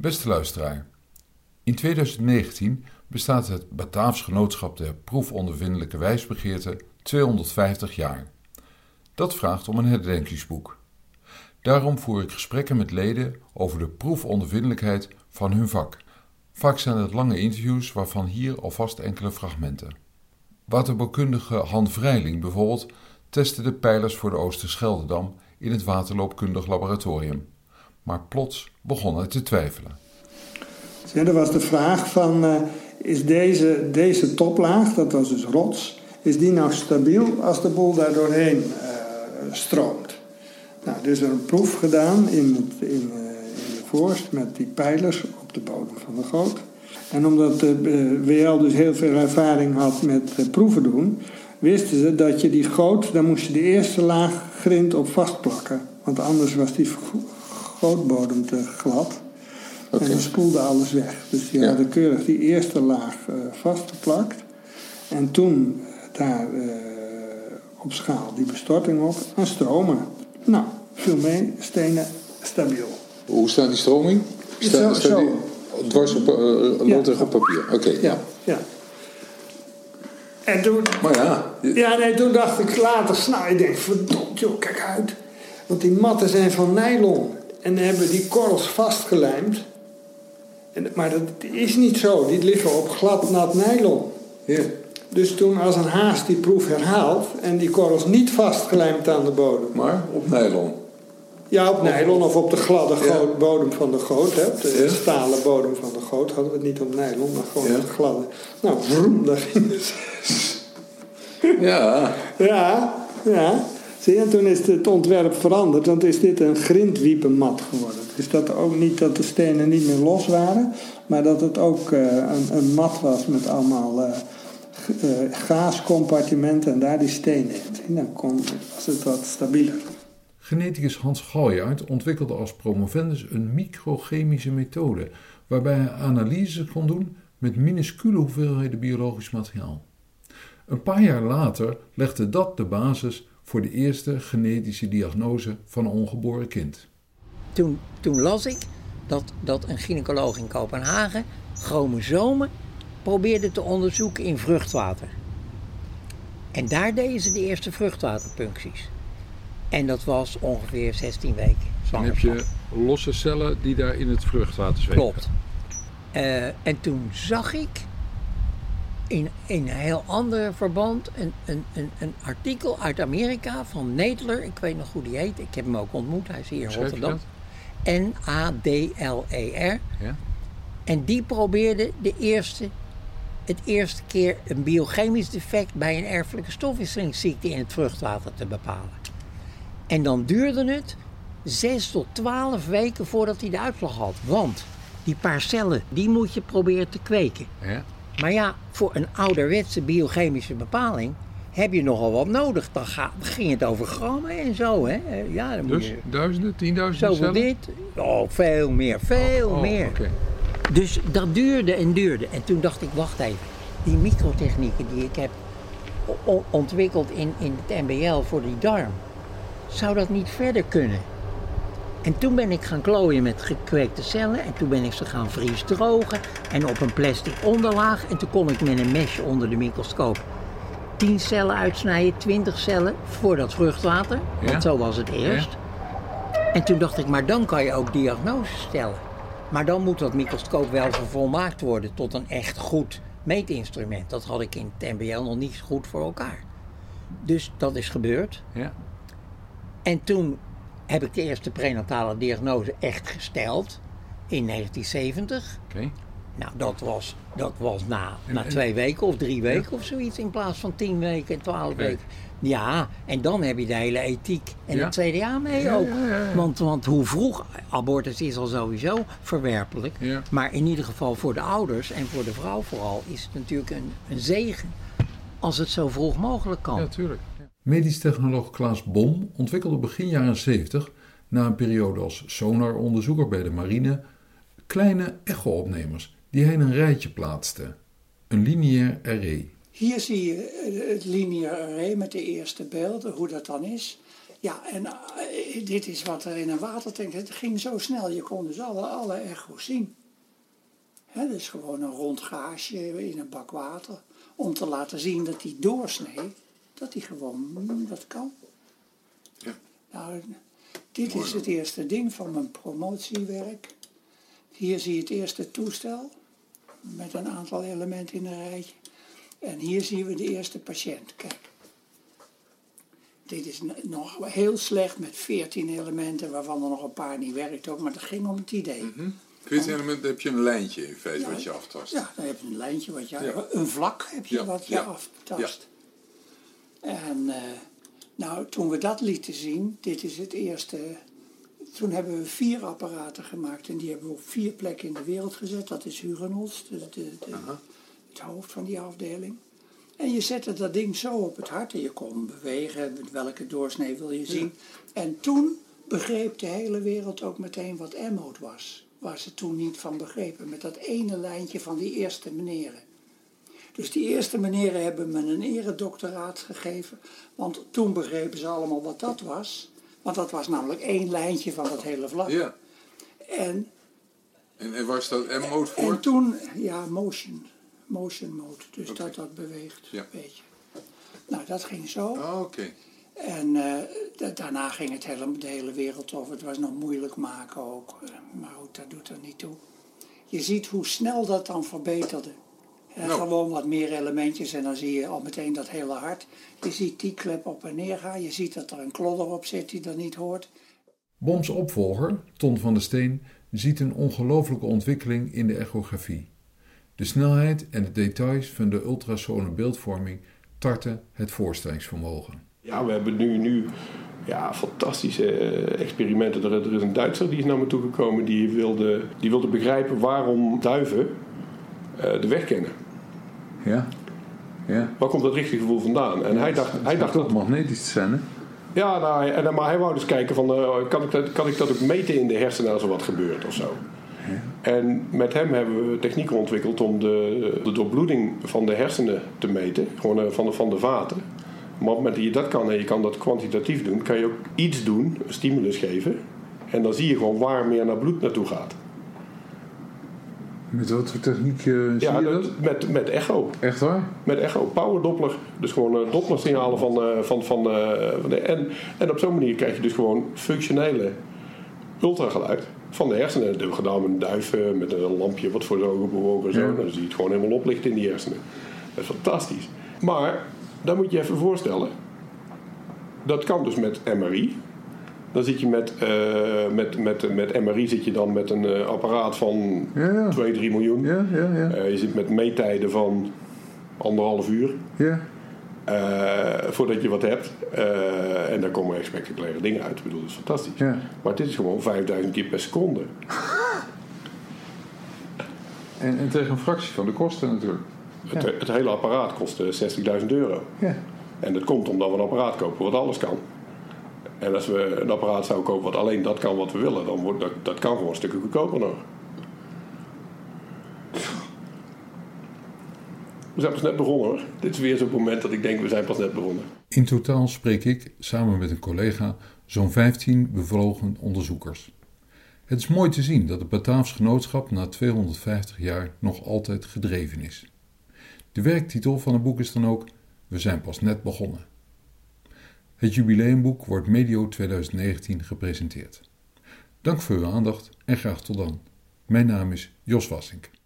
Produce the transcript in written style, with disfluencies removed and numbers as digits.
Beste luisteraar, in 2019 bestaat het Bataafs Genootschap der Proefondervindelijke Wijsbegeerte 250 jaar. Dat vraagt om een herdenkingsboek. Daarom voer ik gesprekken met leden over de proefondervindelijkheid van hun vak. Vaak zijn het lange interviews, waarvan hier alvast enkele fragmenten. Waterbouwkundige Han Vrijling bijvoorbeeld testte de pijlers voor de Oosterscheldedam in het waterloopkundig laboratorium. Maar plots begon hij te twijfelen. Er was de vraag van, is deze toplaag, dat was dus rots, is die nou stabiel als de boel daar doorheen stroomt? Nou, er is er een proef gedaan in de Voorst met die pijlers op de bodem van de goot. En omdat de WL dus heel veel ervaring had met proeven doen, wisten ze dat je die goot, daar moest je de eerste laag grind op vastplakken. Want anders was die gootbodem te glad. Okay. En dan spoelde alles weg. Dus die hadden keurig die eerste laag vastgeplakt. En toen daar op schaal die bestorting op en stromen. Nou, viel mee, stenen stabiel. Hoe staat die stroming? Staat die dwars op loodrecht op papier? Oké. Ja. En toen... Maar toen dacht ik later, ik denk, verdomd joh, kijk uit. Want die matten zijn van nylon. En dan hebben die korrels vastgelijmd. Maar dat is niet zo. Die liggen op glad nat nylon. Ja. Dus toen als een haas die proef herhaalt en die korrels niet vastgelijmd aan de bodem. Maar op nylon? Ja, op nylon of op de gladde bodem van de goot. Hè. Op de stalen bodem van de goot hadden we het niet op nylon, maar gewoon op de gladde. Nou, vroom, daar ging het. Ja. Zie je, en toen is het ontwerp veranderd, want is dit een grindwiepenmat geworden. Dus dat ook niet dat de stenen niet meer los waren, maar dat het ook een mat was met allemaal gaascompartimenten en daar die stenen in. Dan was het wat stabieler. Geneticus Hans Galjaard ontwikkelde als promovendus een microchemische methode, waarbij hij analyses kon doen met minuscule hoeveelheden biologisch materiaal. Een paar jaar later legde dat de basis voor de eerste genetische diagnose van een ongeboren kind. Toen las ik dat een gynaecoloog in Kopenhagen chromosomen probeerde te onderzoeken in vruchtwater. En daar deden ze de eerste vruchtwaterpuncties. En dat was ongeveer 16 weken. Dan heb je losse cellen die daar in het vruchtwater zweven. Klopt. En toen zag ik in een heel ander verband een artikel uit Amerika van Nadler. Ik weet nog hoe die heet. Ik heb hem ook ontmoet. Hij is hier in Rotterdam. Nadler. Ja. En die probeerde het eerste keer een biochemisch defect bij een erfelijke stofwisselingsziekte in het vruchtwater te bepalen. En dan duurde het 6 tot 12 weken voordat hij de uitslag had. Want die paar cellen, die moet je proberen te kweken. Ja. Maar ja, voor een ouderwetse biochemische bepaling heb je nogal wat nodig. Dan ging het over grammen en zo. Hè? Ja, dan dus duizenden, 10.000 zoveel cellen? Dit. Oh, veel meer. Meer. Okay. Dus dat duurde. En toen dacht ik, wacht even. Die microtechnieken die ik heb ontwikkeld in het MBL voor die darm. Zou dat niet verder kunnen? En toen ben ik gaan klooien met gekweekte cellen. En toen ben ik ze gaan vriesdrogen. En op een plastic onderlaag. En toen kon ik met een mesje onder de microscoop 10 cellen uitsnijden, 20 cellen voor dat vruchtwater. Ja. Want zo was het eerst. Ja. En toen dacht ik, maar dan kan je ook diagnoses stellen. Maar dan moet dat microscoop wel vervolmaakt worden tot een echt goed meetinstrument. Dat had ik in het MBL nog niet goed voor elkaar. Dus dat is gebeurd. Ja. En toen heb ik de eerste prenatale diagnose echt gesteld in 1970. Okay. Nou, dat was na 2 weken of 3 weken of zoiets in plaats van 10 weken en 12 weken. Ja, en dan heb je de hele ethiek en het CDA mee ook. Ja. Want hoe vroeg, abortus is al sowieso verwerpelijk. Ja. Maar in ieder geval voor de ouders en voor de vrouw vooral is het natuurlijk een zegen als het zo vroeg mogelijk kan. Ja, tuurlijk. Ja. Medisch technoloog Klaas Bom ontwikkelde begin jaren 70, na een periode als sonaronderzoeker bij de marine, kleine echo-opnemers die hij in een rijtje plaatste. Een lineair array. Hier zie je het lineair array met de eerste beelden, hoe dat dan is. Ja, en dit is wat er in een watertank... Het ging zo snel, je kon dus alle echo's zien. Dus gewoon een rond gaasje in een bak water. Om te laten zien dat die doorsnee, dat die gewoon, dat kan. Ja. Nou, dit is het eerste ding van mijn promotiewerk. Hier zie je het eerste toestel. Met een aantal elementen in een rijtje. En hier zien we de eerste patiënt. Kijk. Dit is nog heel slecht met 14 elementen, waarvan er nog een paar niet werkt ook. Maar het ging om het idee. 14 elementen heb je een lijntje in feite wat je aftast. Ja, dan heb je een lijntje wat je... Een vlak heb je wat je aftast. Ja. En nou, toen we dat lieten zien, dit is het eerste... Toen hebben we 4 apparaten gemaakt en die hebben we op 4 plekken in de wereld gezet. Dat is Hugenholz, het hoofd van die afdeling. En je zette dat ding zo op het hart en je kon bewegen, welke doorsnee wil je zien. Ja. En toen begreep de hele wereld ook meteen wat M-mode was. Waar ze toen niet van begrepen, met dat ene lijntje van die eerste meneren. Dus die eerste meneren hebben me een eredoctoraat gegeven, want toen begrepen ze allemaal wat dat was. Want dat was namelijk 1 lijntje van dat hele vlak. Ja. En waar staat M-mode voor? En toen, ja, motion mode, dus dat beweegt, weet je. Nou, dat ging zo. Oké. En daarna ging de hele wereld over. Het was nog moeilijk maken ook, maar goed, dat doet er niet toe. Je ziet hoe snel dat dan verbeterde. Gewoon wat meer elementjes en dan zie je al meteen dat hele hart. Je ziet die klep op en neer gaan. Je ziet dat er een klodder op zit die dat niet hoort. Boms opvolger, Ton van der Steen, ziet een ongelooflijke ontwikkeling in de echografie. De snelheid en de details van de ultrasone beeldvorming tarten het voorstellingsvermogen. Ja, we hebben nu fantastische experimenten. Er is een Duitser die is naar me toegekomen die wilde begrijpen waarom duiven de weg kennen. Ja. Waar komt dat richtige gevoel vandaan? En hij dacht dat magnetisch te zijn, hè? Ja, maar hij wou dus kijken van, kan ik dat ook meten in de hersenen als er wat gebeurt of zo. Ja. En met hem hebben we technieken ontwikkeld om de doorbloeding van de hersenen te meten. Gewoon van de vaten. Maar op het moment dat je dat kan en je kan dat kwantitatief doen, kan je ook iets doen, een stimulus geven. En dan zie je gewoon waar meer naar bloed naartoe gaat. Met wat voor techniek zie je dat? Met echo. Echt waar? Met echo, power doppler. Dus gewoon dopplersignalen en op zo'n manier krijg je dus gewoon functionele ultrageluid van de hersenen. Dat hebben we gedaan met een duif, met een lampje wat voor de ogen bewogen en zo. Ja. Dan zie je het gewoon helemaal oplichten in die hersenen. Dat is fantastisch. Maar, dan moet je je even voorstellen. Dat kan dus met MRI. Dan zit je met MRI zit je dan met een apparaat van 2-3 miljoen. Ja. Je zit met meettijden van 1,5 uur. Ja. Voordat je wat hebt. En daar komen echt spectaculaire dingen uit. Ik bedoel, dat is fantastisch. Ja. Maar dit is gewoon 5000 keer per seconde. En tegen een fractie van de kosten natuurlijk. Het hele apparaat kost €60.000. Ja. En dat komt omdat we een apparaat kopen wat alles kan. En als we een apparaat zouden kopen wat alleen dat kan wat we willen, dan wordt dat kan gewoon een stukje goedkoper nog. We zijn pas net begonnen hoor. Dit is weer zo'n moment dat ik denk we zijn pas net begonnen. In totaal spreek ik, samen met een collega, zo'n 15 bevlogen onderzoekers. Het is mooi te zien dat het Bataafs Genootschap na 250 jaar nog altijd gedreven is. De werktitel van het boek is dan ook We zijn pas net begonnen. Het jubileumboek wordt medio 2019 gepresenteerd. Dank voor uw aandacht en graag tot dan. Mijn naam is Jos Wassink.